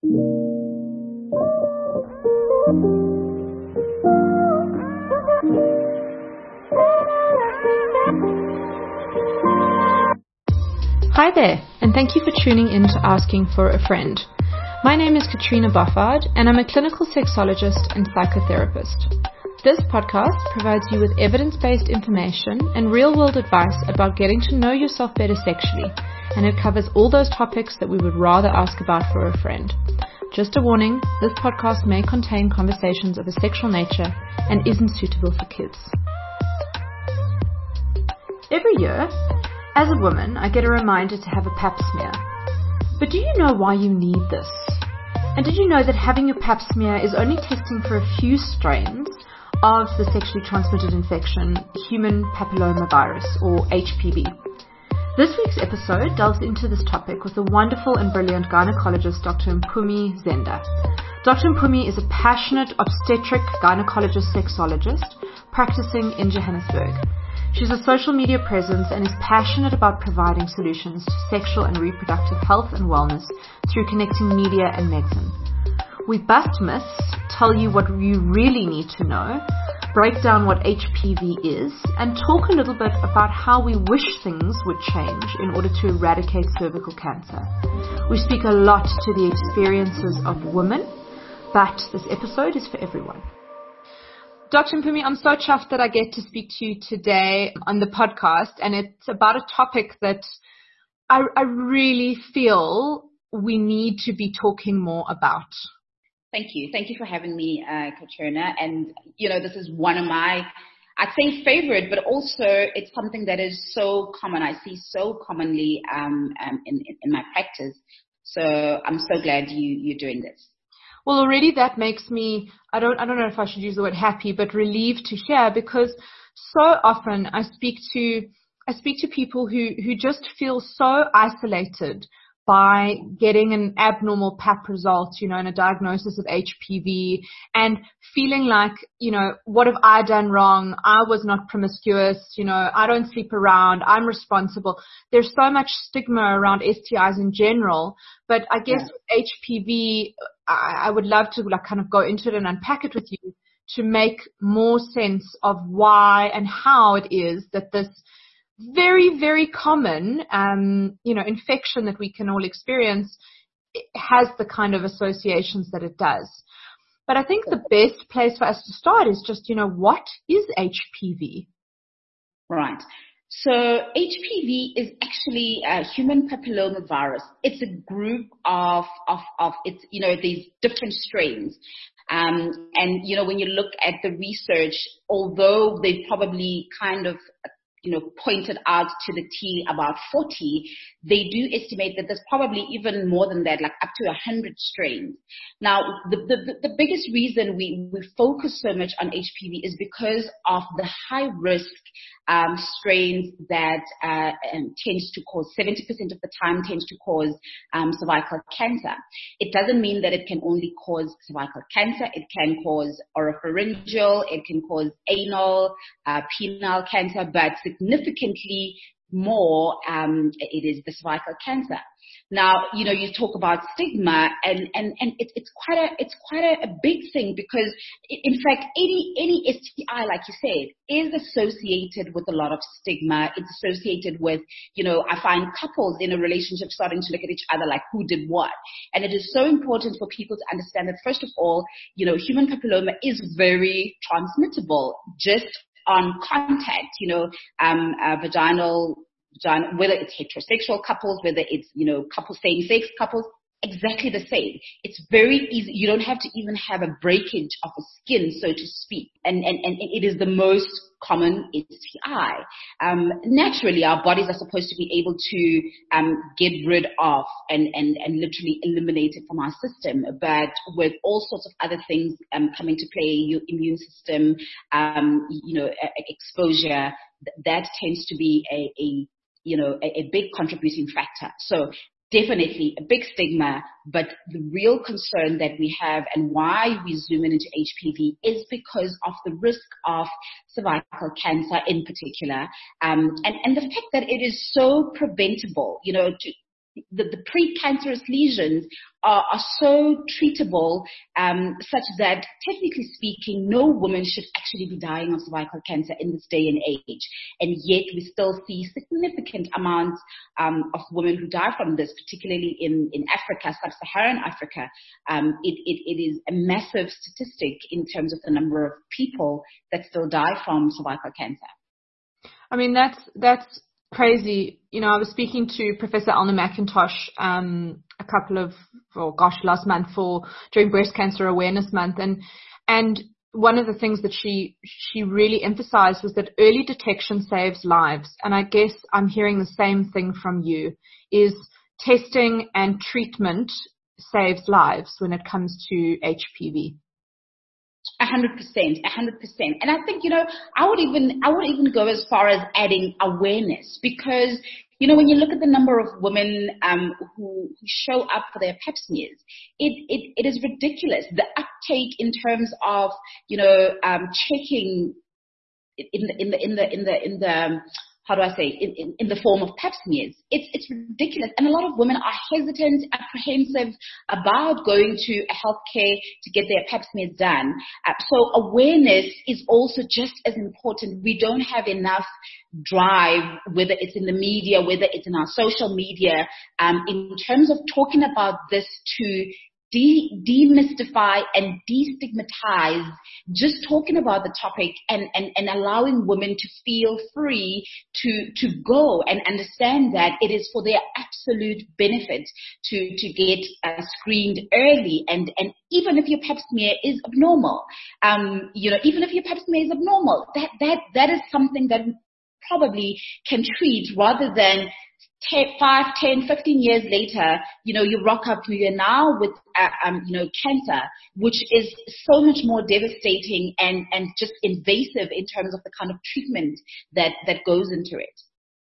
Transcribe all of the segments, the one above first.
Hi there, and thank you for tuning in to Asking for a Friend. My name is Katrina Buffard, and I'm a clinical sexologist and psychotherapist. This podcast provides you with evidence-based information and real-world advice about getting to know yourself better sexually, and it covers all those topics that we would rather ask about for a friend. Just a warning, this podcast may contain conversations of a sexual nature and isn't suitable for kids. Every year, as a woman, I get a reminder to have a pap smear. But do you know why you need this? And did you know that having your pap smear is only testing for a few strains of the sexually transmitted infection, human papillomavirus, or HPV? This week's episode delves into this topic with the wonderful and brilliant gynecologist Dr. Mpumi Zenda. Dr. Mpumi is a passionate obstetric gynecologist sexologist practicing in Johannesburg. She's a social media presence and is passionate about providing solutions to sexual and reproductive health and wellness through connecting media and medicine. We bust myths, tell you what you really need to know, break down what HPV is, and talk a little bit about how we wish things would change in order to eradicate cervical cancer. We speak a lot to the experiences of women, but this episode is for everyone. Dr. Mpumi, I'm so chuffed that I get to speak to you today on the podcast, and it's about a topic that I really feel we need to be talking more about. Thank you. Thank you for having me, Katrina. And, this is one of my, I'd say favorite, but also it's something that is so common. I see so commonly in my practice. So I'm so glad you're doing this. Well, already that makes me, I don't know if I should use the word happy, but relieved to hear, because so often I speak to people who just feel so isolated by getting an abnormal pap result, and a diagnosis of HPV, and feeling like, what have I done wrong? I was not promiscuous, I don't sleep around, I'm responsible. There's so much stigma around STIs in general, but I guess with HPV, I would love to kind of go into it and unpack it with you to make more sense of why and how it is that this very, very common, infection that we can all experience has the kind of associations that it does. But I think the best place for us to start is just, what is HPV? Right. So HPV is actually a human papillomavirus. It's a group of it's, these different strains. And, when you look at the research, although they probably kind of pointed out to the T about 40, they do estimate that there's probably even more than that, like up to 100 strains. Now, the biggest reason we focus so much on HPV is because of the high risk strains that tends to cause, 70% of the time tends to cause cervical cancer. It doesn't mean that it can only cause cervical cancer. It can cause oropharyngeal, it can cause anal, penile cancer, but significantly more, it is the cervical cancer. Now, you talk about stigma, and it's quite a big thing, because in fact, any STI, like you said, is associated with a lot of stigma. It's associated with, I find couples in a relationship starting to look at each other like who did what. And it is so important for people to understand that, first of all, human papilloma is very transmittable just on contact, vaginal, whether it's heterosexual couples, whether it's, couples, same-sex couples, exactly the same. It's very easy. You don't have to even have a breakage of the skin, so to speak. And it is the most common STI. Naturally, our bodies are supposed to be able to get rid of and literally eliminate it from our system. But with all sorts of other things coming to play, your immune system, exposure, that tends to be a big contributing factor. So definitely a big stigma, but the real concern that we have and why we zoom in into HPV is because of the risk of cervical cancer in particular, and the fact that it is so preventable. the precancerous lesions are so treatable, such that technically speaking, no woman should actually be dying of cervical cancer in this day and age. And yet we still see significant amounts of women who die from this, particularly in Africa, sub-Saharan Africa. It is a massive statistic in terms of the number of people that still die from cervical cancer. I mean, that's crazy. You know, I was speaking to Professor Elna McIntosh last month during Breast Cancer Awareness Month, and one of the things that she really emphasized was that early detection saves lives. And I guess I'm hearing the same thing from you, is testing and treatment saves lives when it comes to HPV. 100%. And I think, I would even go as far as adding awareness, because, when you look at the number of women who show up for their pap smears, it is ridiculous. The uptake in terms of, checking in the how do I say, in the form of pap smears. It's ridiculous. And a lot of women are hesitant, apprehensive about going to a healthcare to get their pap smears done. So awareness is also just as important. We don't have enough drive, whether it's in the media, whether it's in our social media, in terms of talking about this to demystify and destigmatize, just talking about the topic and allowing women to feel free to go and understand that it is for their absolute benefit to get screened early. And even if your pap smear is abnormal, even if your pap smear is abnormal, that is something that we probably can treat, rather than 5, 10, 15 years later, you rock up to you now with, cancer, which is so much more devastating and just invasive in terms of the kind of treatment that goes into it.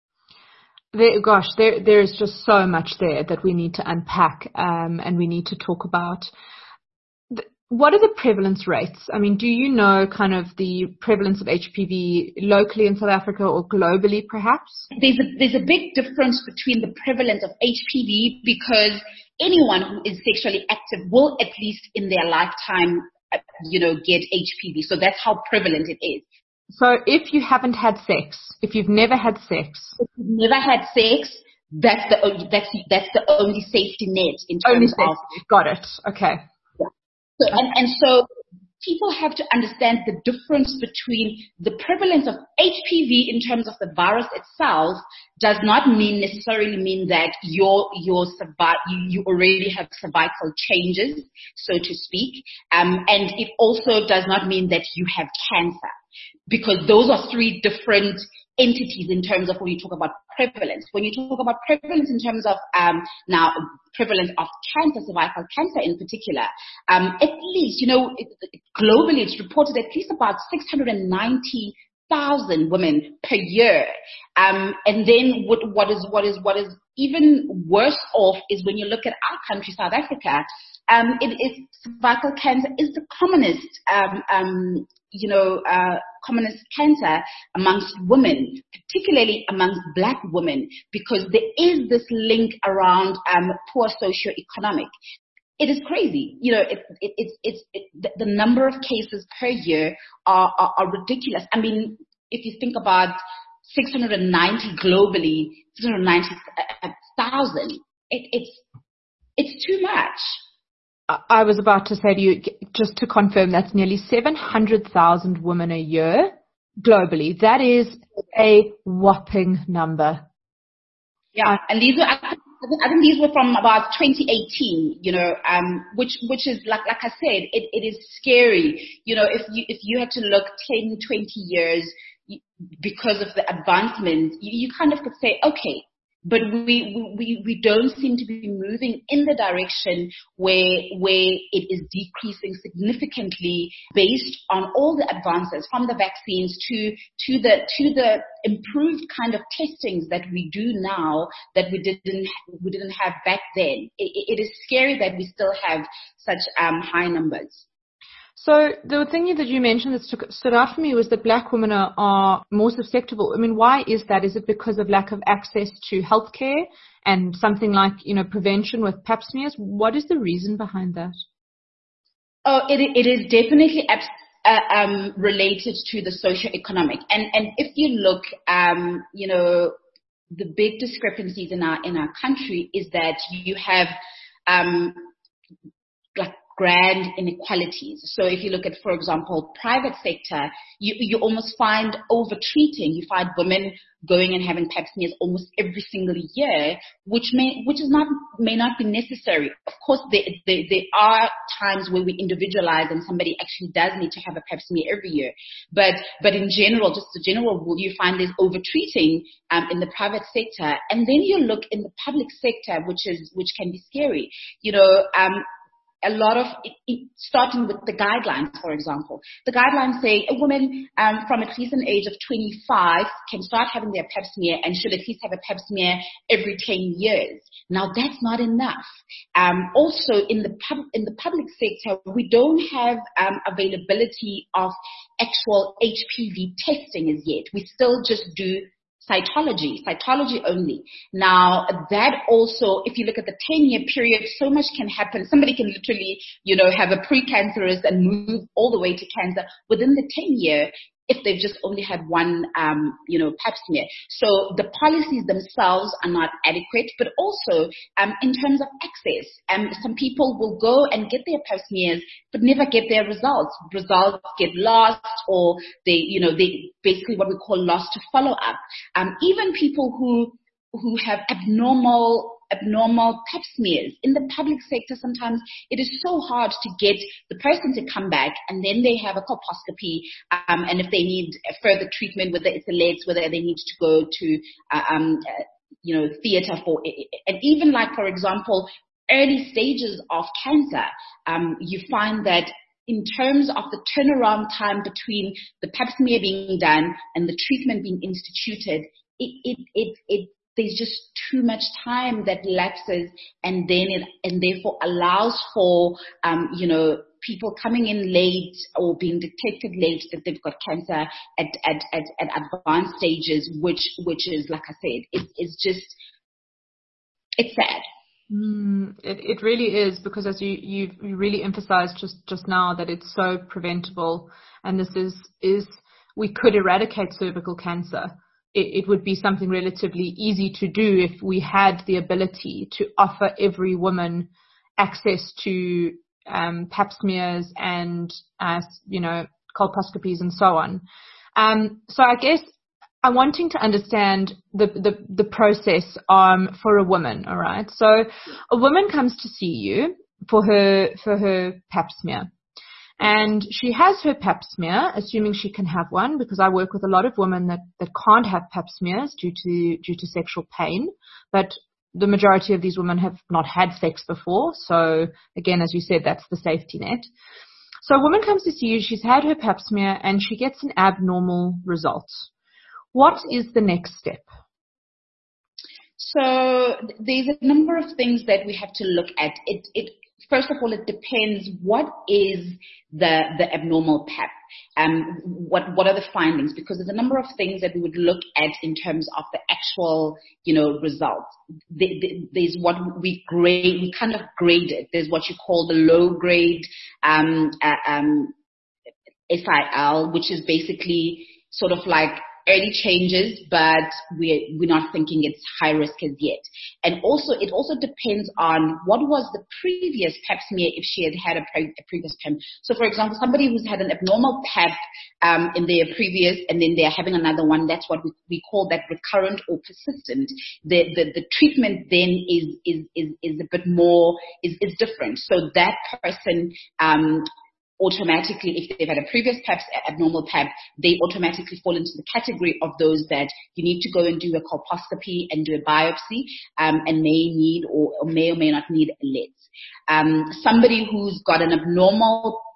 There is just so much there that we need to unpack, and we need to talk about. What are the prevalence rates? I mean, do you know kind of the prevalence of HPV locally in South Africa or globally, perhaps? There's a big difference between the prevalence of HPV, because anyone who is sexually active will, at least in their lifetime, get HPV. So that's how prevalent it is. So if you haven't had sex, if you've never had sex, that's the only safety net in terms of. Got it. Okay. So, and so people have to understand the difference between the prevalence of HPV in terms of the virus itself does not necessarily mean that you already have cervical changes, so to speak. And it also does not mean that you have cancer, because those are three different entities in terms of when you talk about prevalence. When you talk about prevalence in terms of now prevalence of cancer, cervical cancer in particular, at least, globally it's reported at least about 690,000 women per year. And then what is even worse off is when you look at our country, South Africa. Cervical cancer is the commonest, commonest cancer amongst women, particularly amongst Black women, because there is this link around poor socioeconomic. It is crazy. The number of cases per year are ridiculous. I mean, if you think about 690 globally, 690,000, it's too much. I was about to say to you, just to confirm, that's nearly 700,000 women a year globally. That is a whopping number. Yeah, and these were, I think these were from about 2018, which is like I said, it is scary. If you had to look 10, 20 years because of the advancements, you kind of could say, okay, but we don't seem to be moving in the direction where it is decreasing significantly based on all the advances, from the vaccines to the improved kind of testings that we do now that we didn't have back then. It is scary that we still have such high numbers. So the thing that you mentioned that stood out for me was that black women are more susceptible. I mean, why is that? Is it because of lack of access to healthcare and something like, prevention with pap smears? What is the reason behind that? Oh, it is definitely related to the socioeconomic. And if you look, the big discrepancies in our country is that you have like grand inequalities. So if you look at, for example, private sector, you almost find over-treating. You find women going and having pap smears almost every single year, which may not be necessary. Of course, there are times where we individualize and somebody actually does need to have a pap smear every year. But in general, just the general rule, you find there's over-treating in the private sector. And then you look in the public sector, which can be scary. A lot of it, starting with the guidelines, for example. The guidelines say a woman from at least an age of 25 can start having their pap smear and should at least have a pap smear every 10 years. Now, that's not enough. Also, in the public sector, we don't have availability of actual HPV testing as yet. We still just do cytology only. Now, that also, if you look at the 10-year period, so much can happen. Somebody can literally, have a precancerous and move all the way to cancer within the 10-year if they've just only had one, pap smear. So the policies themselves are not adequate, but also in terms of access. Some people will go and get their pap smears, but never get their results. Results get lost, or they basically what we call lost to follow up. Even people who have abnormal pap smears in the public sector, sometimes it is so hard to get the person to come back, and then they have a colposcopy, and if they need further treatment, whether it's a legs, whether they need to go to theater for it. And even like, for example, early stages of cancer, you find that in terms of the turnaround time between the pap smear being done and the treatment being instituted, there's just too much time that lapses, and therefore allows for people coming in late or being detected late that they've got cancer at advanced stages, which is, like I said, it's sad. It really is, because as you really emphasized just now that it's so preventable, and this is we could eradicate cervical cancer. It would be something relatively easy to do if we had the ability to offer every woman access to pap smears and colposcopies and so on. So I guess I'm wanting to understand the process for a woman. All right. So a woman comes to see you for her pap smear. And she has her pap smear, assuming she can have one, because I work with a lot of women that can't have pap smears due to sexual pain. But the majority of these women have not had sex before. So again, as you said, that's the safety net. So a woman comes to see you, she's had her pap smear, and she gets an abnormal result. What is the next step? So there's a number of things that we have to look at. First of all, it depends what is the abnormal pap. What are the findings? Because there's a number of things that we would look at in terms of the actual, results. There's what we grade. We kind of grade it. There's what you call the low grade SIL, which is basically sort of like early changes, but we're not thinking it's high risk as yet. And also, it also depends on what was the previous pap smear if she had a previous pap. So, for example, somebody who's had an abnormal pap in their previous, and then they're having another one, that's what we call that recurrent or persistent. The treatment then is a bit more, is different. So that person, automatically, if they've had a previous abnormal pap, they automatically fall into the category of those that you need to go and do a colposcopy and do a biopsy, and may need or may not need a LEDS. Somebody who's got an abnormal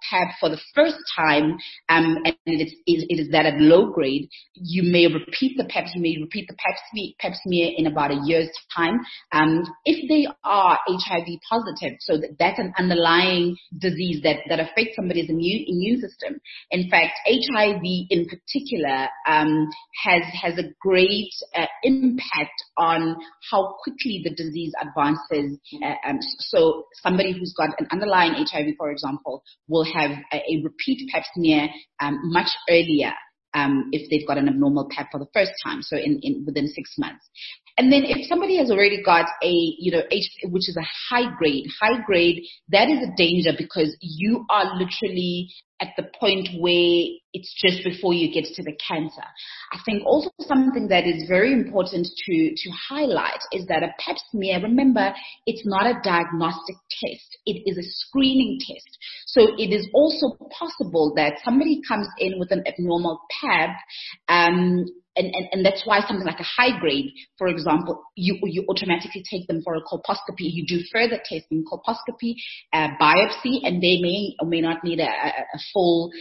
pap for the first time, and it is that at low grade, you may repeat the pap pap smear in about a year's time. If they are HIV positive, so that's an underlying disease that affects somebody's immune system. In fact, HIV in particular has a great impact on how quickly the disease advances. So somebody who's got an underlying HIV, for example, will have a repeat pap smear much earlier if they've got an abnormal pap for the first time, so within 6 months. And then if somebody has already got HIV, which is a high grade, that is a danger because you are literally at the point where it's just before you get to the cancer. I think also something that is very important to highlight is that a pap smear, remember, it's not a diagnostic test. It is a screening test. So it is also possible that somebody comes in with an abnormal pap, and that's why something like a high grade, for example, you automatically take them for a colposcopy. You do further testing, colposcopy, biopsy, and they may or may not need a full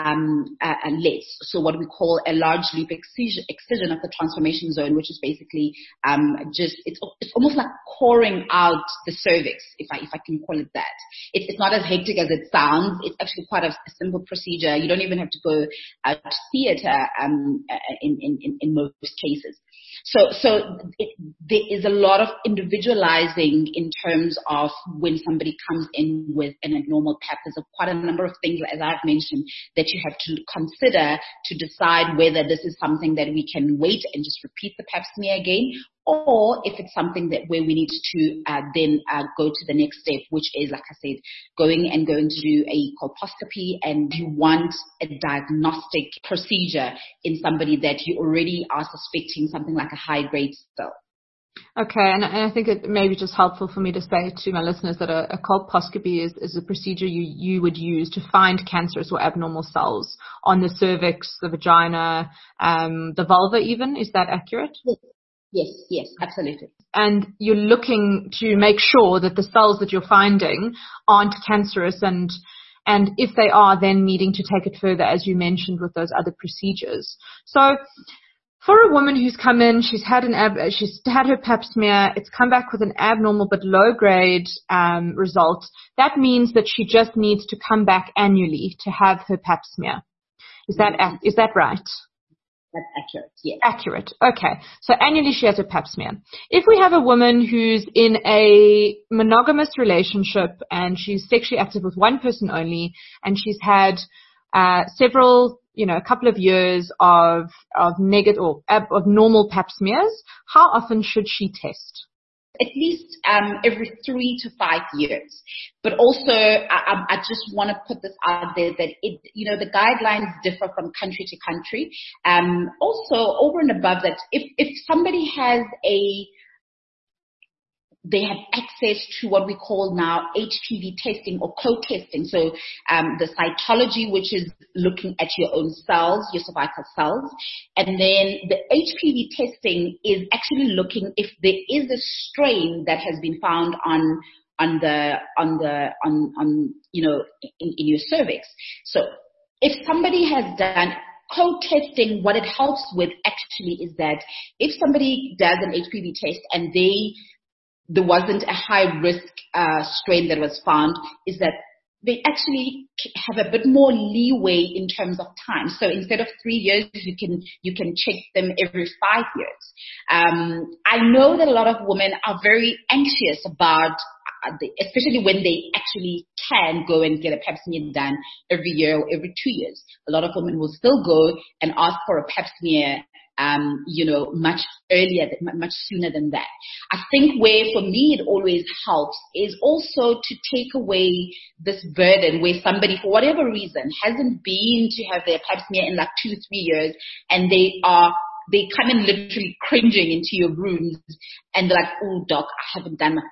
LLETZ. So what we call a large loop excision of the transformation zone, which is basically it's almost like coring out the cervix, if I can call it that. It's not as hectic as it sounds. It's actually quite a simple procedure. You don't even have to go to theater in most cases. So there is a lot of individualizing in terms of when somebody comes in with an abnormal pap. There's quite a number of things, as I've mentioned, that you have to consider to decide whether this is something that we can wait and just repeat the pap smear again, or if it's something that where we need to then go to the next step, which is, like I said, going to do a colposcopy, and you want a diagnostic procedure in somebody that you already are suspecting something like a high-grade cell. Okay, and I think it may be just helpful for me to say to my listeners that a colposcopy is a procedure you would use to find cancerous or abnormal cells on the cervix, the vagina, the vulva even. Is that accurate? Yes, absolutely. And you're looking to make sure that the cells that you're finding aren't cancerous, and if they are, then needing to take it further, as you mentioned, with those other procedures. So for a woman who's come in, she's had her pap smear, it's come back with an abnormal but low grade result. That means that she just needs to come back annually to have her pap smear. Is that right? That's accurate, yes. Accurate. Okay. So annually she has a pap smear. If we have a woman who's in a monogamous relationship and she's sexually active with one person only, and she's had several, a couple of years of negative or of normal pap smears, how often should she test? At least every 3 to 5 years. But also, I just want to put this out there that the guidelines differ from country to country. Also, over and above that, if somebody has they have access to what we call now HPV testing or co-testing. So the cytology, which is looking at your own cells, your cervical cells. And then the HPV testing is actually looking if there is a strain that has been found in your cervix. So if somebody has done co-testing, what it helps with actually is that if somebody does an HPV test and there wasn't a high risk strain that was found, is that they actually have a bit more leeway in terms of time. So instead of 3 years, you can check them every 5 years. I know that a lot of women are very anxious about, especially when they actually can go and get a pap smear done every year or every 2 years. A lot of women will still go and ask for a pap smear much earlier, much sooner than that. I think where for me it always helps is also to take away this burden where somebody, for whatever reason, hasn't been to have their pap smear in like 2 to 3 years, and they come in literally cringing into your rooms and they're like, "Oh, doc, I haven't done my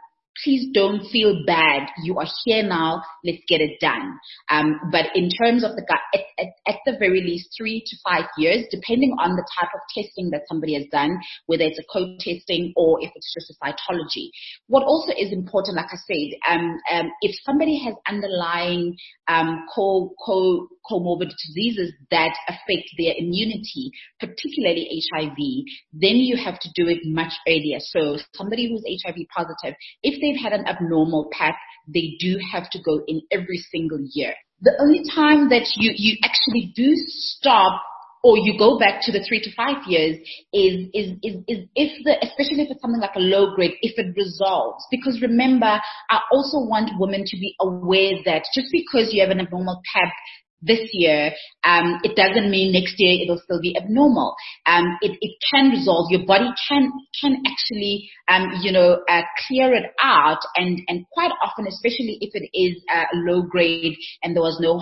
please don't feel bad. You are here now. Let's get it done. But in terms of at the very least 3 to 5 years, depending on the type of testing that somebody has done, whether it's a code testing or if it's just a cytology. What also is important, like I said, if somebody has underlying comorbid diseases that affect their immunity, particularly HIV, then you have to do it much earlier. So somebody who's HIV positive, if they've had an abnormal PAP, they do have to go in every single year. The only time that you actually do stop or you go back to the 3 to 5 years is especially if it's something like a low grade, if it resolves. Because remember, I also want women to be aware that just because you have an abnormal PAP this year, it doesn't mean next year it'll still be abnormal. It can resolve. Your body can actually, clear it out. And quite often, especially if it is low grade and there was no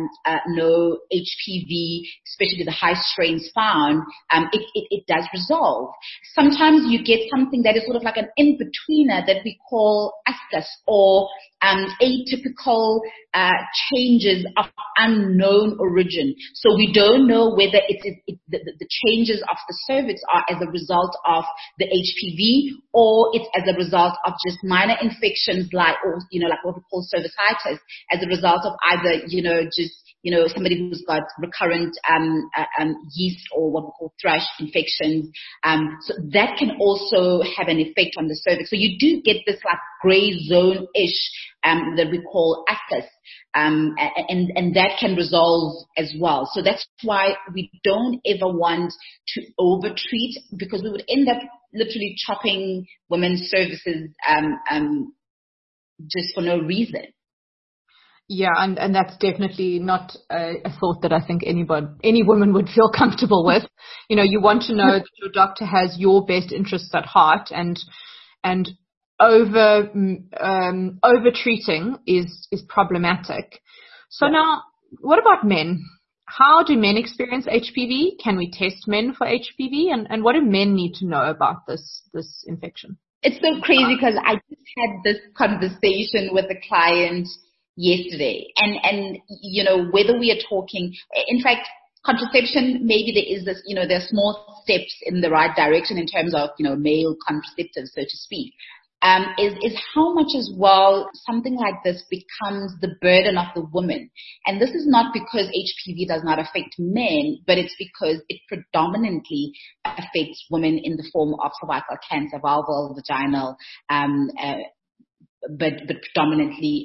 HPV, especially the high strains found, it does resolve. Sometimes you get something that is sort of like an in-betweener that we call ascus or atypical changes of unknown origin. So we don't know whether the changes of the cervix are as a result of the HPV or it's as a result of just minor infections like what we call cervicitis, as a result of either, somebody who's got recurrent yeast or what we call thrush infections. So that can also have an effect on the cervix. So you do get this like gray zone-ish that we call ascus, and that can resolve as well. So that's why we don't ever want to overtreat, because we would end up literally chopping women's cervices just for no reason. Yeah, and that's definitely not a thought that I think any woman would feel comfortable with. You want to know that your doctor has your best interests at heart, and over treating is problematic. So now, what about men? How do men experience HPV? Can we test men for HPV? And what do men need to know about this infection? It's so crazy because I just had this conversation with a client yesterday, and whether we are talking, in fact, contraception, maybe there is this, there are small steps in the right direction in terms of, male contraceptives, so to speak, is how much as well something like this becomes the burden of the woman. And this is not because HPV does not affect men, but it's because it predominantly affects women in the form of cervical cancer, vulval, vaginal, but predominantly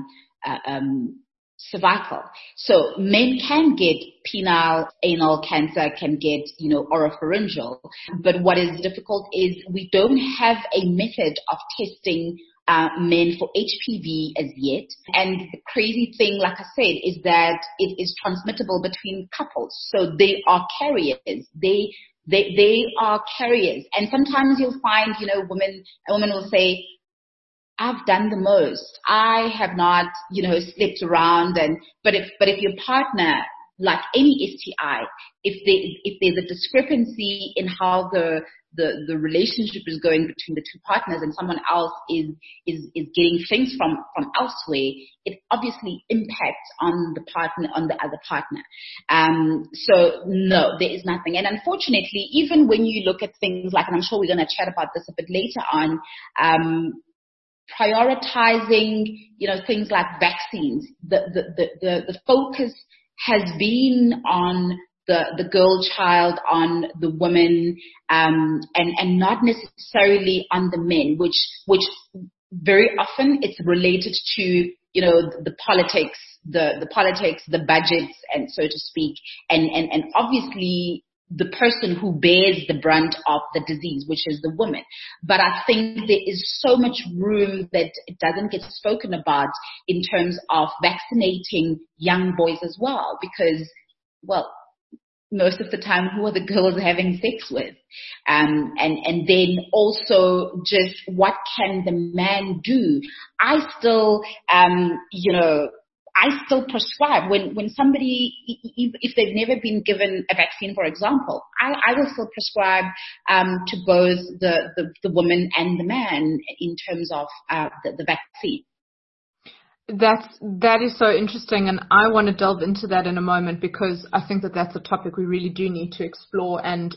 cervical. So men can get penile, anal cancer, can get, oropharyngeal. But what is difficult is we don't have a method of testing men for HPV as yet. And the crazy thing, like I said, is that it is transmittable between couples. So they are carriers. They are carriers. And sometimes you'll find, a woman will say, I've done the most. I have not, slept around. But if your partner, like any STI, if there's a discrepancy in how the relationship is going between the two partners, and someone else is getting things from elsewhere, it obviously impacts on the other partner. So no, there is nothing. And unfortunately, even when you look at things like, and I'm sure we're going to chat about this a bit later on, prioritizing, things like vaccines. The focus has been on the girl child, on the women, and not necessarily on the men, which very often it's related to, the politics, the budgets, and so to speak, and obviously the person who bears the brunt of the disease, which is the woman. But I think there is so much room that it doesn't get spoken about in terms of vaccinating young boys as well, because, well, most of the time, who are the girls having sex with? And then also just what can the man do? I still, I still prescribe when somebody, if they've never been given a vaccine, for example, I will still prescribe to both the woman and the man in terms of the vaccine. That is so interesting, and I want to delve into that in a moment, because I think that that's a topic we really do need to explore and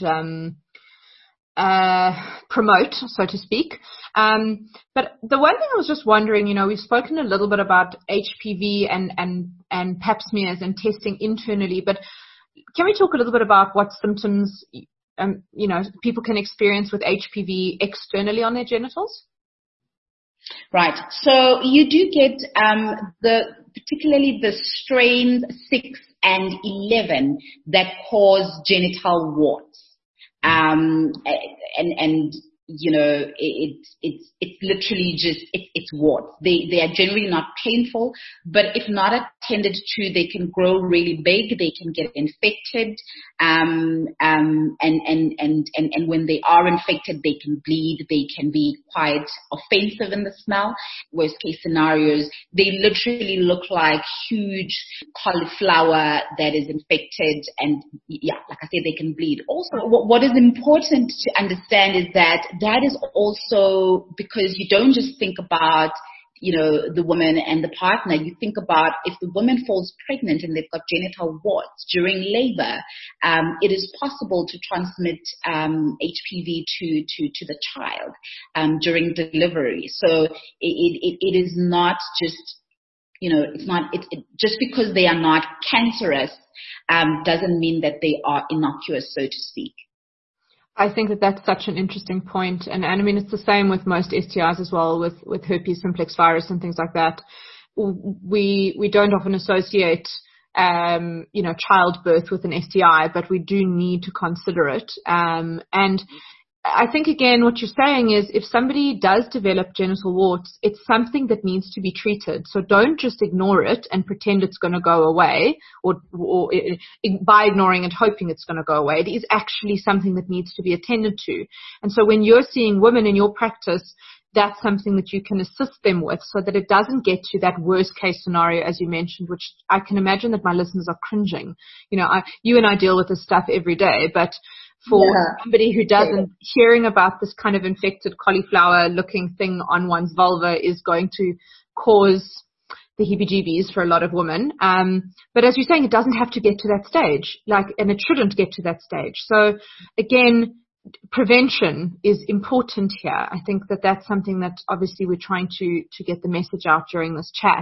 promote, so to speak. But the one thing I was just wondering, we've spoken a little bit about HPV and pap smears and testing internally, but can we talk a little bit about what symptoms people can experience with HPV externally on their genitals? Right. So you do get particularly the strains 6 and 11 that cause genital warts. And it's literally just it's warts. They are generally not painful, but if not attended to, they can grow really big. They can get infected, and when they are infected, they can bleed. They can be quite offensive in the smell. Worst case scenarios, they literally look like huge cauliflower that is infected, and like I said, they can bleed. Also, what is important to understand is that is also because you don't just think about, the woman and the partner. You think about if the woman falls pregnant and they've got genital warts during labor, it is possible to transmit HPV to the child during delivery. So it is not just, just because they are not cancerous doesn't mean that they are innocuous, so to speak. I think that that's such an interesting point. And I mean, it's the same with most STIs as well, with herpes simplex virus and things like that. We don't often associate, childbirth with an STI, but we do need to consider it. And I think, again, what you're saying is if somebody does develop genital warts, it's something that needs to be treated. So don't just ignore it and pretend it's going to go away, or by ignoring it, hoping it's going to go away. It is actually something that needs to be attended to. And so when you're seeing women in your practice, that's something that you can assist them with so that it doesn't get to that worst case scenario, as you mentioned, which I can imagine that my listeners are cringing. You and I deal with this stuff every day, but for somebody who doesn't, hearing about this kind of infected cauliflower looking thing on one's vulva is going to cause the heebie-jeebies for a lot of women. But as you're saying, it doesn't have to get to that stage, and it shouldn't get to that stage. So again, prevention is important here. I think that that's something that obviously we're trying to get the message out during this chat.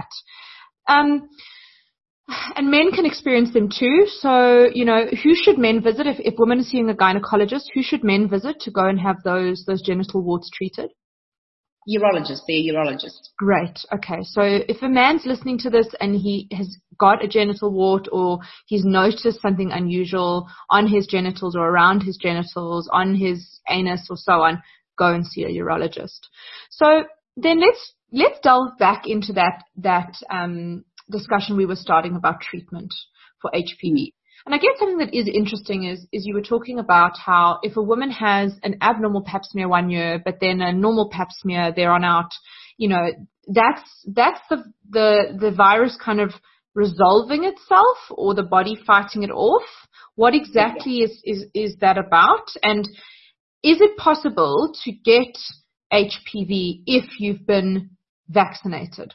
And men can experience them too. So, who should men visit? If women are seeing a gynecologist, who should men visit to go and have those genital warts treated? Urologist. They're urologist. Great. Okay. So if a man's listening to this and he has got a genital wart, or he's noticed something unusual on his genitals or around his genitals, on his anus or so on, go and see a urologist. So then let's delve back into that discussion we were starting about treatment for HPV. And I guess something that is interesting is you were talking about how if a woman has an abnormal pap smear 1 year, but then a normal pap smear there on out, that's the virus kind of resolving itself, or the body fighting it off. What exactly is that about? And is it possible to get HPV if you've been vaccinated?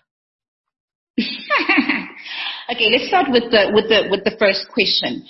Okay, let's start with the first question.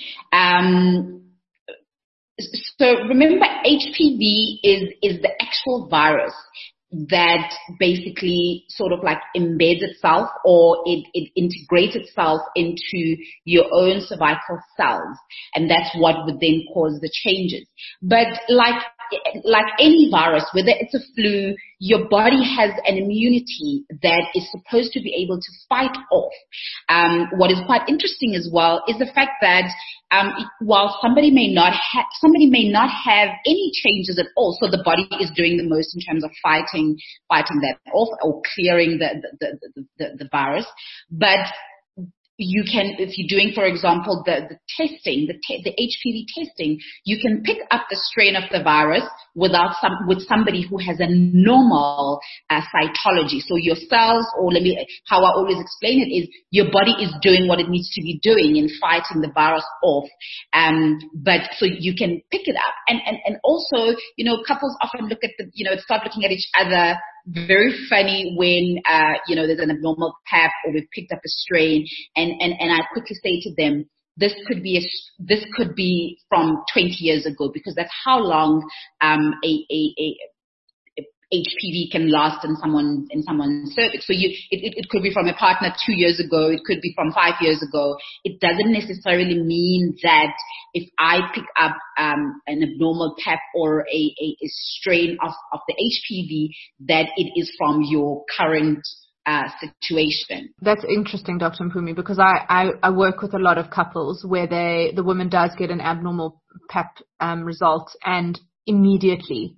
So remember, HPV is the actual virus that basically sort of like embeds itself, or it integrates itself into your own cervical cells, and that's what would then cause the changes. But like any virus, whether it's a flu, your body has an immunity that is supposed to be able to fight off. What is quite interesting as well is the fact that while somebody may not have any changes at all, so the body is doing the most in terms of fighting that off or clearing the virus, but you can, if you're doing, for example, the testing, the HPV testing, you can pick up the strain of the virus with somebody who has a normal cytology. So your cells, or how I always explain it is, your body is doing what it needs to be doing in fighting the virus off. But so you can pick it up, and also, couples often look at start looking at each other. Very funny when, there's an abnormal pap or we've picked up a strain, and I quickly say to them, this could be from 20 years ago, because that's how long, a HPV can last in someone's cervix. So it could be from a partner 2 years ago. It could be from 5 years ago. It doesn't necessarily mean that if I pick up an abnormal pap or a strain of the HPV, that it is from your current situation. That's interesting, Dr. Mpumi, because I work with a lot of couples where the woman does get an abnormal pap result, and immediately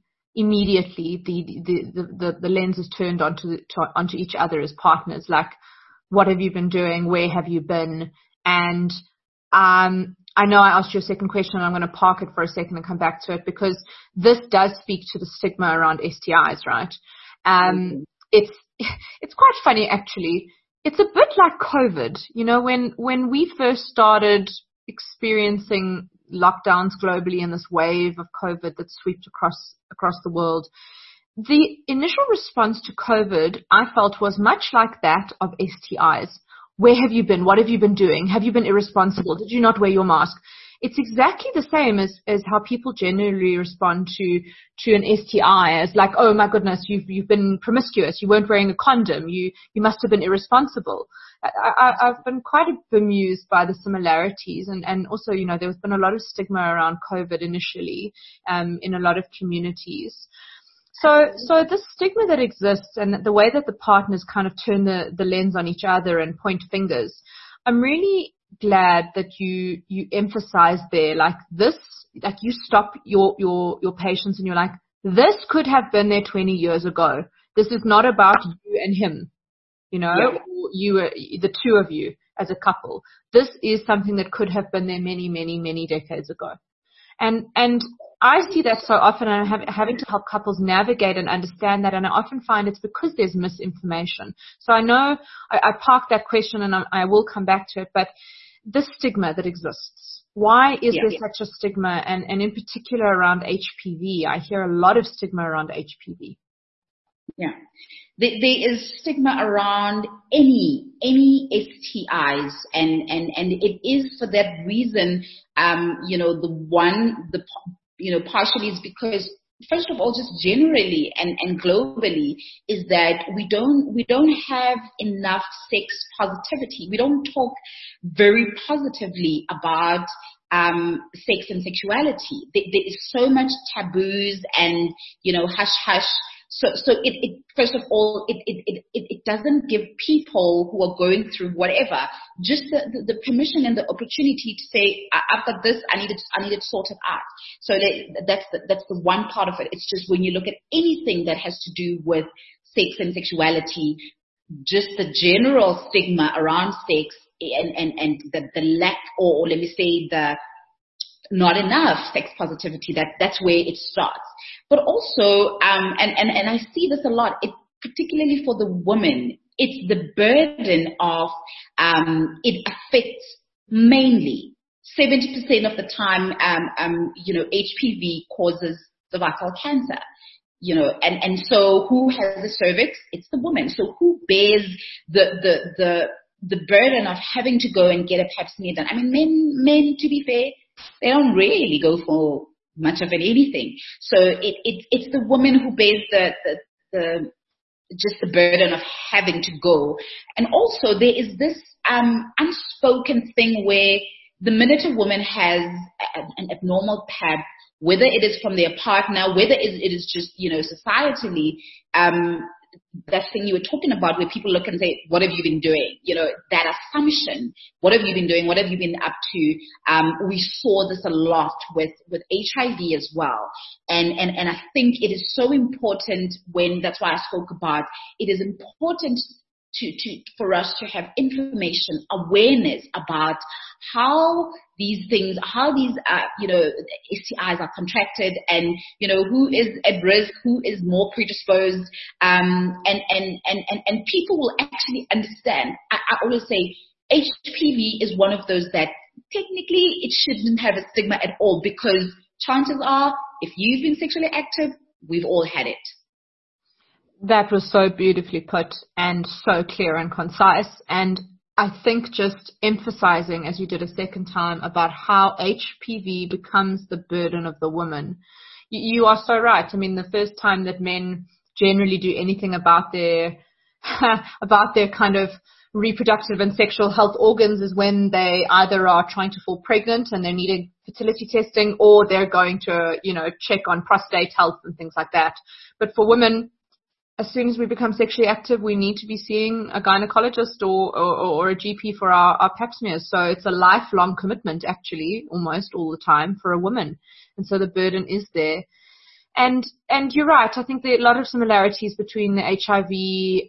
the lens is turned onto each other as partners. Like, what have you been doing? Where have you been? And I know I asked you a second question, and I'm going to park it for a second and come back to it, because this does speak to the stigma around STIs, right? It's quite funny, actually. It's a bit like COVID. When we first started experiencing lockdowns globally and this wave of COVID that swept across the world, the initial response to COVID, I felt, was much like that of STIs. Where have you been? What have you been doing? Have you been irresponsible? Did you not wear your mask? It's exactly the same as how people generally respond to an STI, as like, oh my goodness, you've been promiscuous, you weren't wearing a condom, you must have been irresponsible. I've been quite bemused by the similarities, and also, there's been a lot of stigma around COVID initially, in a lot of communities. So this stigma that exists, and the way that the partners kind of turn the lens on each other and point fingers, I'm really glad that you emphasize there, like this, like you stop your patients and you're like, this could have been there 20 years ago. This is not about you and him, or the two of you as a couple. This is something that could have been there many, many, many decades ago. And I see that so often, and I'm having to help couples navigate and understand that, and I often find it's because there's misinformation. So I know I parked that question, and I will come back to it, but this stigma that exists, why is there such a stigma, and in particular around HPV? I hear a lot of stigma around HPV. Yeah. There is stigma around any STIs, and it is for that reason, partially is because, first of all, just generally and globally, is that we don't have enough sex positivity. We don't talk very positively about sex and sexuality. There is so much taboos and hush hush. So it first of all, it doesn't give people who are going through whatever just the permission and the opportunity to say, I've got this, I need it sorted out. So that's the one part of it. It's just when you look at anything that has to do with sex and sexuality, just the general stigma around sex and the lack, or let me say the not enough sex positivity, that's where it starts. But also, and I see this a lot, particularly for the women, it's the burden of, it affects mainly 70% of the time, HPV causes cervical cancer. And so who has the cervix? It's the woman. So who bears the burden of having to go and get a pap smear done? I mean, men, to be fair, they don't really go for much of anything. So it's the woman who bears the just the burden of having to go. And also there is this unspoken thing where the minute a woman has an abnormal pap, whether it is from their partner, whether it is just, societally, that thing you were talking about where people look and say, what have you been doing? That assumption, what have you been doing? What have you been up to? We saw this a lot with HIV as well. And I think it is so important that's why I spoke about, it is important for us to have information, awareness about how these things, STIs are contracted, and who is at risk, who is more predisposed, and people will actually understand. I always say HPV is one of those that technically it shouldn't have a stigma at all, because chances are, if you've been sexually active, we've all had it. That was so beautifully put and so clear and concise. And I think just emphasizing, as you did a second time, about how HPV becomes the burden of the woman. You are so right. I mean, the first time that men generally do anything about their kind of reproductive and sexual health organs is when they either are trying to fall pregnant and they're needing fertility testing, or they're going to, check on prostate health and things like that. But for women, as soon as we become sexually active, we need to be seeing a gynecologist or a GP for our pap smears. So it's a lifelong commitment, actually, almost all the time for a woman. And so the burden is there. And you're right. I think there are a lot of similarities between the HIV,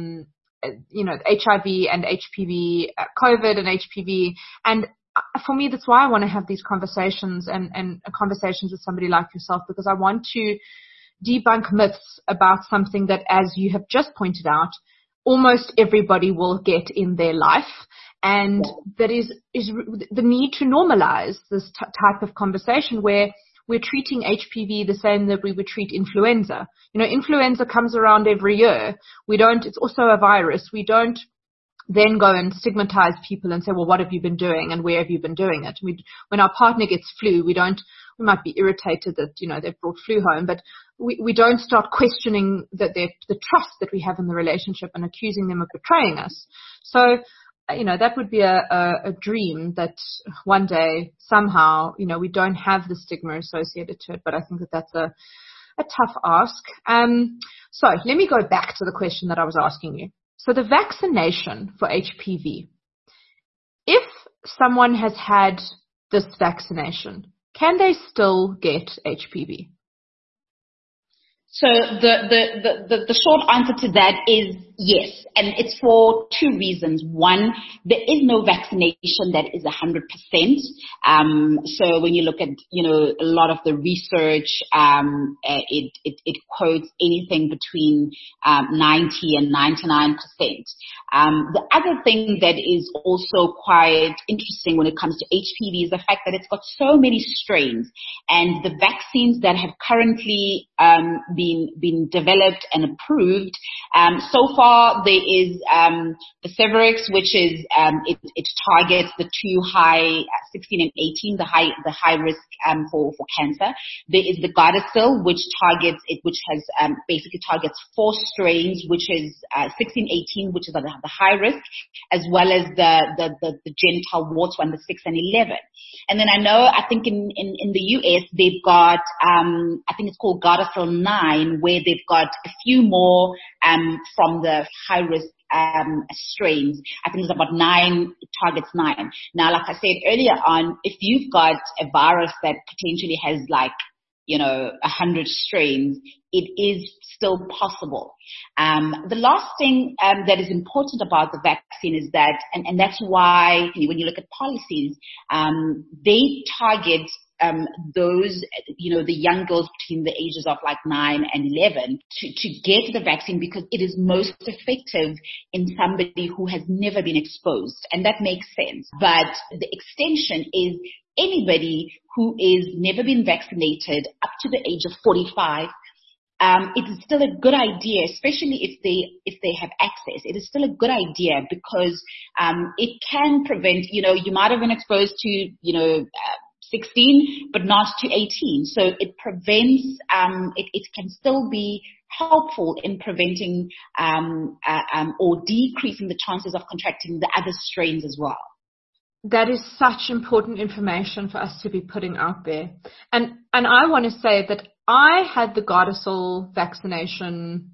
HIV and HPV, COVID and HPV. And for me, that's why I want to have these conversations and conversations with somebody like yourself, because I want to debunk myths about something that, as you have just pointed out, almost everybody will get in their life. And that is the need to normalize this type of conversation where we're treating HPV the same that we would treat influenza. Influenza comes around every year. It's also a virus. We don't then go and stigmatize people and say, well, what have you been doing and where have you been doing it? When our partner gets flu, we might be irritated that, they've brought flu home, but we don't start questioning the trust that we have in the relationship and accusing them of betraying us. So, that would be a dream that one day somehow, we don't have the stigma associated to it, but I think that that's a tough ask. So let me go back to the question that I was asking you. So the vaccination for HPV, if someone has had this vaccination, can they still get HPV? So the short answer to that is yes, and it's for two reasons. One, there is no vaccination that is 100%. So when you look at a lot of the research, it quotes anything between 90 and 99%. The other thing that is also quite interesting when it comes to HPV is the fact that it's got so many strains, and the vaccines that have currently been developed and approved. So far, there is the Cervarix, which is it targets the two high 16 and 18, the high risk for cancer. There is the Gardasil, which has basically targets 4 strains, which is 16, 18, which is the high risk, as well as the genital warts one, the 6 and 11. And then I think in the US they've got I think it's called Gardasil 9, where they've got a few more from the high risk strains. I think it's about 9, it targets 9. Now, like I said earlier on, if you've got a virus that potentially has 100 strains, it is still possible. The last thing that is important about the vaccine is that, and that's why when you look at policies, they target those, the young girls between the ages of 9 and 11 to get the vaccine, because it is most effective in somebody who has never been exposed. And that makes sense. But the extension is anybody who is never been vaccinated up to the age of 45. It is still a good idea, especially if they have access. It is still a good idea because it can prevent, you might have been exposed to, 16, but not to 18. So it prevents, it can still be helpful in preventing or decreasing the chances of contracting the other strains as well. That is such important information for us to be putting out there. And I want to say that I had the Gardasil vaccination,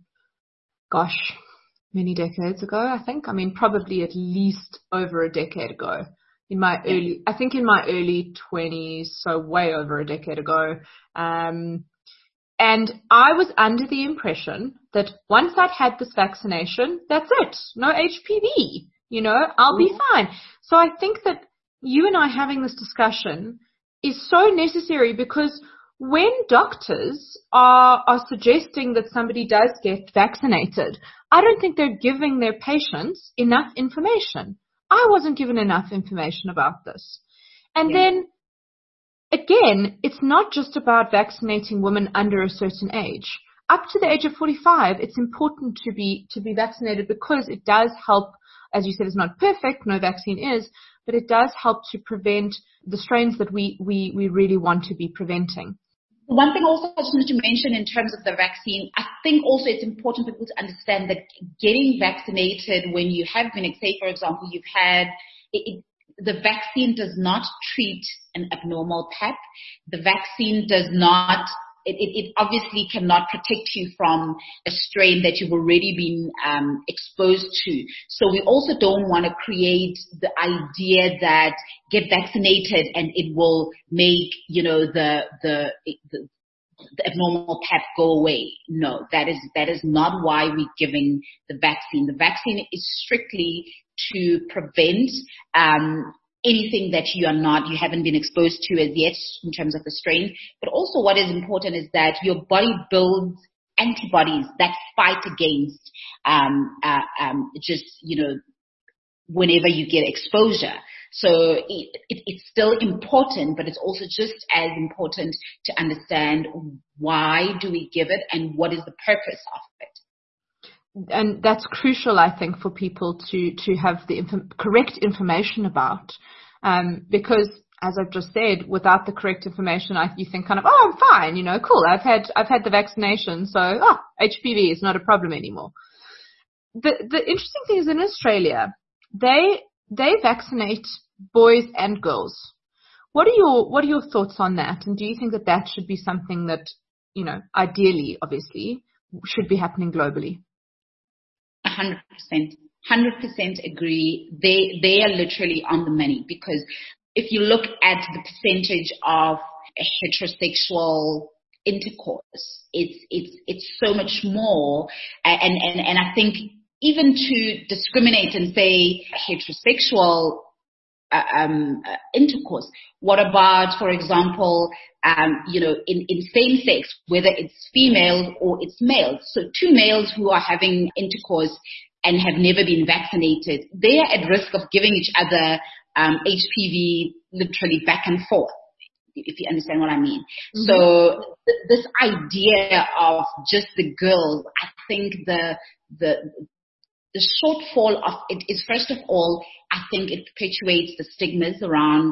many decades ago, I think. I mean, probably at least over a decade ago. In my early 20s, so way over a decade ago. And I was under the impression that once I'd had this vaccination, that's it. No HPV. I'll be fine. So I think that you and I having this discussion is so necessary, because when doctors are suggesting that somebody does get vaccinated, I don't think they're giving their patients enough information. I wasn't given enough information about this. And then, again, it's not just about vaccinating women under a certain age. Up to the age of 45, it's important to be vaccinated, because it does help. As you said, it's not perfect, no vaccine is, but it does help to prevent the strains that we really want to be preventing. One thing also I just wanted to mention in terms of the vaccine, I think also it's important for people to understand that getting vaccinated when you have been, say for example, you've had, the vaccine does not treat an abnormal PAP. The vaccine does not, it obviously cannot protect you from a strain that you've already been exposed to. So we also don't want to create the idea that get vaccinated and it will make, the abnormal PAP go away. No, that is not why we're giving the vaccine. The vaccine is strictly to prevent anything that you haven't been exposed to as yet in terms of the strain. But also what is important is that your body builds antibodies that fight against whenever you get exposure. So it's still important, but it's also just as important to understand why do we give it and what is the purpose of it. And that's crucial, I think, for people to have the correct information about, because, as I've just said, without the correct information, you think kind of, oh, I'm fine, cool. I've had the vaccination, so HPV is not a problem anymore. The interesting thing is in Australia, they vaccinate boys and girls. What are your thoughts on that? And do you think that should be something that, ideally, obviously, should be happening globally? 100%. 100% agree. They are literally on the money, because if you look at the percentage of heterosexual intercourse, it's so much more. And I think even to discriminate and say heterosexual intercourse, what about, for example, in same sex, whether it's females or it's males? So two males who are having intercourse and have never been vaccinated, they are at risk of giving each other HPV literally back and forth, if you understand what I mean. Mm-hmm. So this idea of just the girls, I think the shortfall of it is, first of all, I think it perpetuates the stigmas around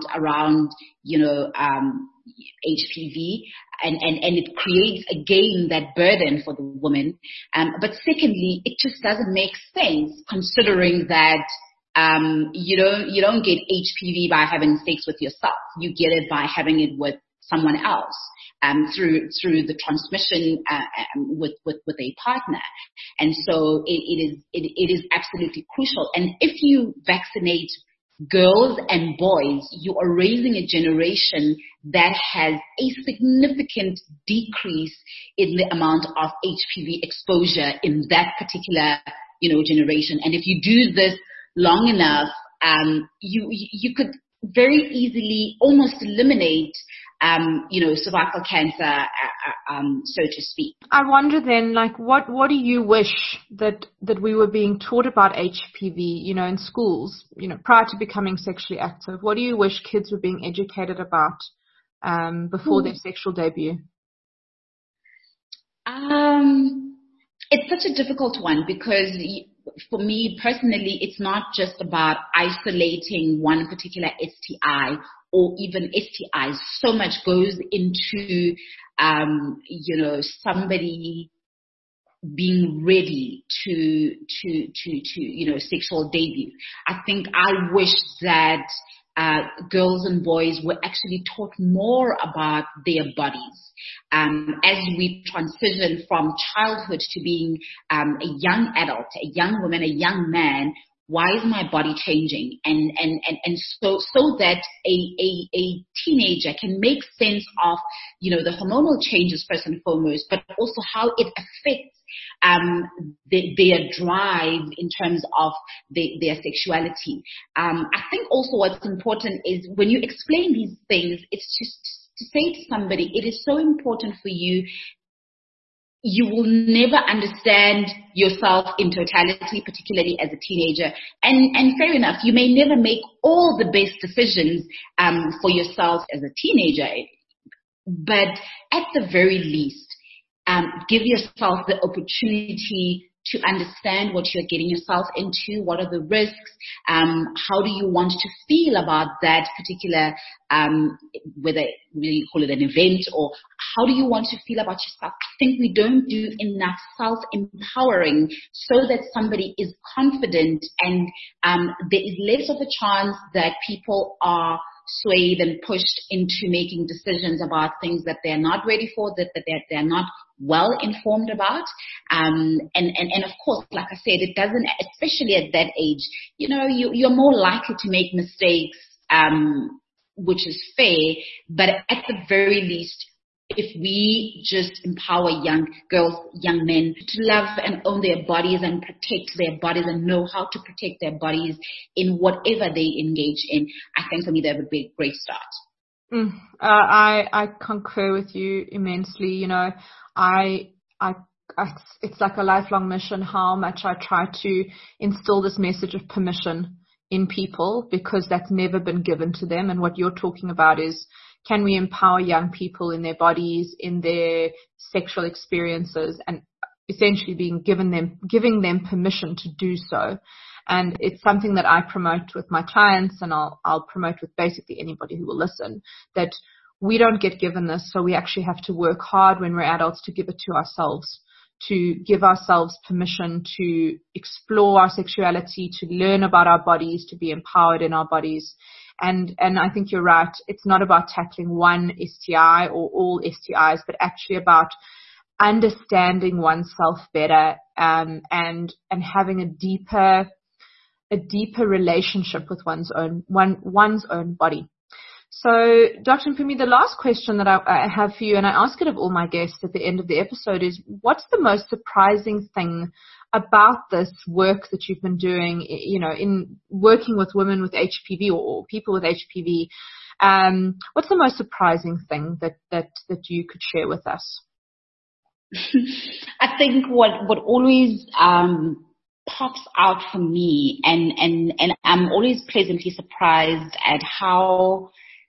HPV, and it creates again that burden for the woman. But secondly, it just doesn't make sense, considering that you don't get HPV by having sex with yourself. You get it by having it with someone else, through the transmission with a partner. And so it is absolutely crucial. And if you vaccinate girls and boys, you are raising a generation that has a significant decrease in the amount of HPV exposure in that particular generation. And if you do this long enough, you could very easily almost eliminate cervical cancer, so to speak. I wonder then, what do you wish that we were being taught about HPV, in schools, prior to becoming sexually active? What do you wish kids were being educated about before their sexual debut? It's such a difficult one, because for me personally, it's not just about isolating one particular STI or even STIs. So much goes into, somebody being ready to sexual debut. I think I wish that girls and boys were actually taught more about their bodies. As we transition from childhood to being a young adult, a young woman, a young man, why is my body changing? And so that a teenager can make sense of, the hormonal changes first and foremost, but also how it affects their drive in terms of their sexuality. I think also what's important is when you explain these things, it's just to say to somebody, it is so important for you. You will never understand yourself in totality, particularly as a teenager. And fair enough, you may never make all the best decisions for yourself as a teenager. But at the very least, give yourself the opportunity to understand what you're getting yourself into, what are the risks, how do you want to feel about that particular, whether you call it an event, or how do you want to feel about yourself. I think we don't do enough self-empowering so that somebody is confident, and there is less of a chance that people are swayed and pushed into making decisions about things that they're not ready for, that they're not well informed about. And of course, like I said, it doesn't, especially at that age, you're more likely to make mistakes, which is fair. But at the very least, if we just empower young girls, young men to love and own their bodies and protect their bodies and know how to protect their bodies in whatever they engage in, I think for me that would be a great start. I concur with you immensely. It's like a lifelong mission how much I try to instill this message of permission in people, because that's never been given to them. And what you're talking about is, can we empower young people in their bodies, in their sexual experiences, and essentially giving them permission to do so. And it's something that I promote with my clients, and I'll promote with basically anybody who will listen, that we don't get given this, so we actually have to work hard when we're adults to give it to ourselves, to give ourselves permission to explore our sexuality, to learn about our bodies, to be empowered in our bodies. And I think you're right. It's not about tackling one STI or all STIs, but actually about understanding oneself better, and having a deeper relationship with one's own body. So, Dr. Mpumi, the last question that I have for you, and I ask it of all my guests at the end of the episode, is what's the most surprising thing about this work that you've been doing, in working with women with HPV or people with HPV? What's the most surprising thing that you could share with us? I think what always pops out for me, and I'm always pleasantly surprised at how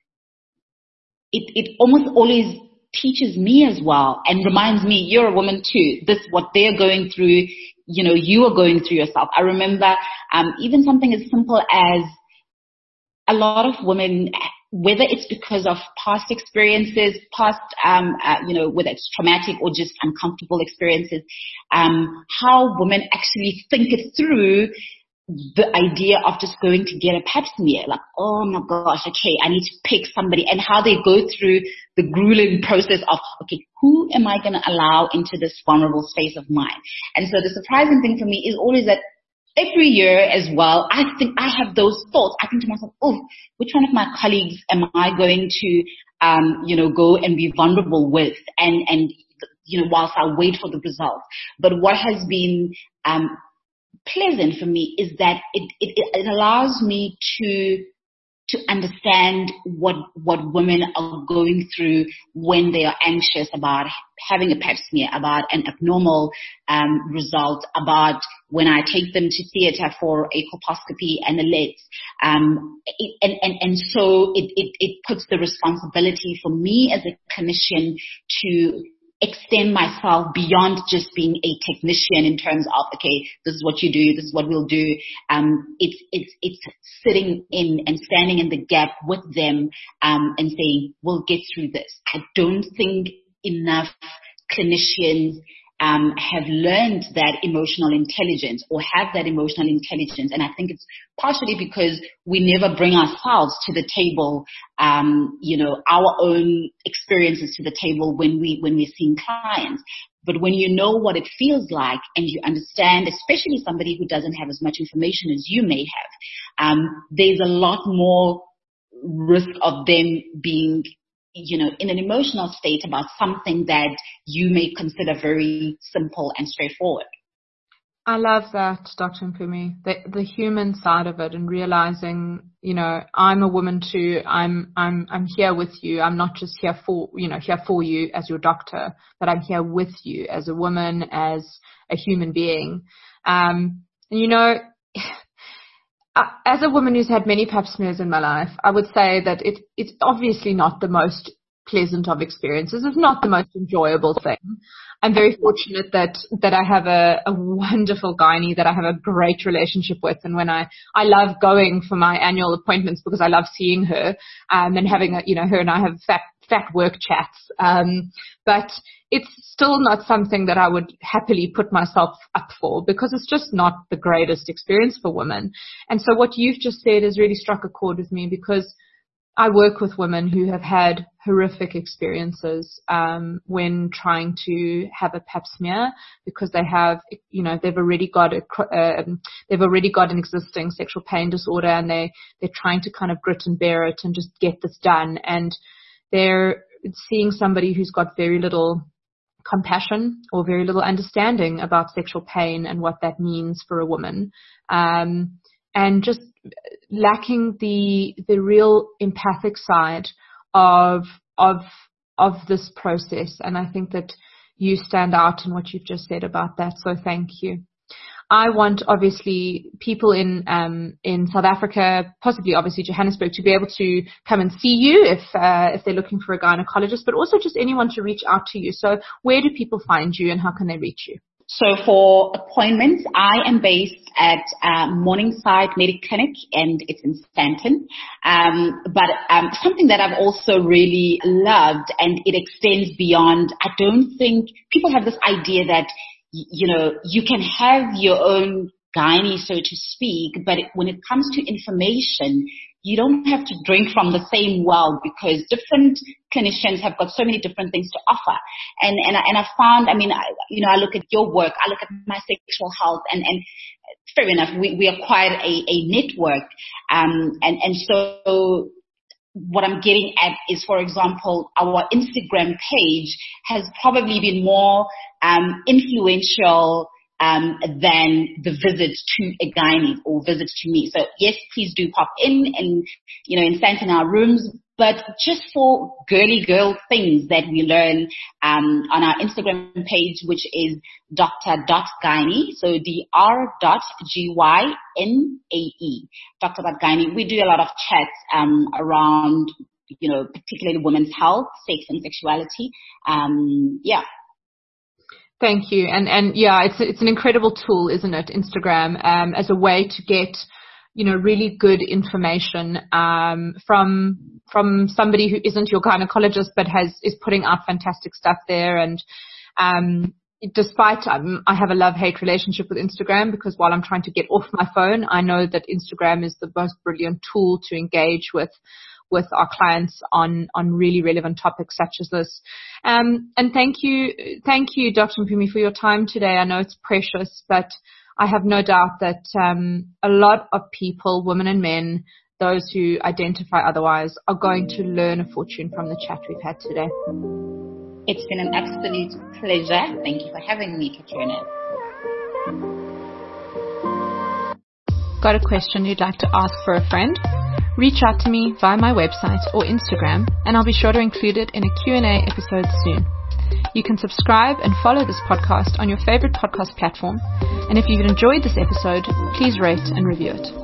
it almost always teaches me as well, and reminds me, you're a woman too. This, what they're going through, you are going through yourself. I remember even something as simple as a lot of women, whether it's because of past experiences, whether it's traumatic or just uncomfortable experiences, how women actually think it through, the idea of just going to get a pap smear. Like, oh my gosh, okay, I need to pick somebody, and how they go through the grueling process of, okay, who am I going to allow into this vulnerable space of mine? And so the surprising thing for me is always that every year as well, I think I have those thoughts. I think to myself, oh, which one of my colleagues am I going to, go and be vulnerable with? And whilst I wait for the results. But what has been, pleasant for me is that it allows me to understand what women are going through when they are anxious about having a pap smear, about an abnormal result, about when I take them to theatre for a colposcopy and a LEDs. And so it puts the responsibility for me as a clinician to extend myself beyond just being a technician in terms of, okay, this is what you do, this is what we'll do. It's sitting in and standing in the gap with them, and saying, we'll get through this. I don't think enough clinicians have learned that emotional intelligence or have that emotional intelligence. And I think it's partially because we never bring ourselves to the table, our own experiences to the table when we're seeing clients. But when you know what it feels like and you understand, especially somebody who doesn't have as much information as you may have, there's a lot more risk of them being, in an emotional state about something that you may consider very simple and straightforward. I love that, Dr. Mpumi, the human side of it, and realizing, I'm a woman too. I'm here with you. I'm not just here for you as your doctor, but I'm here with you as a woman, as a human being. As a woman who's had many pap smears in my life, I would say that it's obviously not the most pleasant of experiences. It's not the most enjoyable thing. I'm very fortunate that I have a wonderful gynae that I have a great relationship with, and when I love going for my annual appointments because I love seeing her and having her and I have fat work chats. But it's still not something that I would happily put myself up for, because it's just not the greatest experience for women. And so what you've just said has really struck a chord with me, because I work with women who have had horrific experiences when trying to have a pap smear, because they have, they've already got an existing sexual pain disorder, and they're trying to kind of grit and bear it and just get this done. And they're seeing somebody who's got very little compassion or very little understanding about sexual pain and what that means for a woman, and just lacking the real empathic side of this process. And I think that you stand out in what you've just said about that. So thank you. I want, obviously, people in South Africa, possibly obviously Johannesburg, to be able to come and see you if they're looking for a gynecologist, but also just anyone to reach out to you. So where do people find you and how can they reach you? So for appointments, I am based at Morningside Medic Clinic, and it's in Stanton. But something that I've also really loved, and it extends beyond, I don't think people have this idea that, you can have your own gynae, so to speak, but when it comes to information, you don't have to drink from the same well, because different clinicians have got so many different things to offer. And I found, I look at your work, I look at my sexual health, and fair enough, we acquired a network. And so what I'm getting at is, for example, our Instagram page has probably been more influential than the visits to a gynae or visits to me. So yes, please do pop in and, in Stanton our rooms, but just for girly girl things that we learn on our Instagram page, which is Dr.Gynae, so Dr.Gynae, Dr.Gynae. We do a lot of chats around, particularly women's health, sex and sexuality. Thank you. And yeah, it's an incredible tool, isn't it? Instagram, as a way to get, really good information, from somebody who isn't your gynecologist, but is putting out fantastic stuff there. And, despite, I have a love-hate relationship with Instagram, because while I'm trying to get off my phone, I know that Instagram is the most brilliant tool to engage with our clients on really relevant topics such as this. And thank you, Dr. Mpumi, for your time today. I know it's precious, but I have no doubt that a lot of people, women and men, those who identify otherwise, are going to learn a fortune from the chat we've had today. It's been an absolute pleasure. Thank you for having me, Katrina. Got a question you'd like to ask for a friend? Reach out to me via my website or Instagram, and I'll be sure to include it in a Q&A episode soon. You can subscribe and follow this podcast on your favorite podcast platform. And if you've enjoyed this episode, please rate and review it.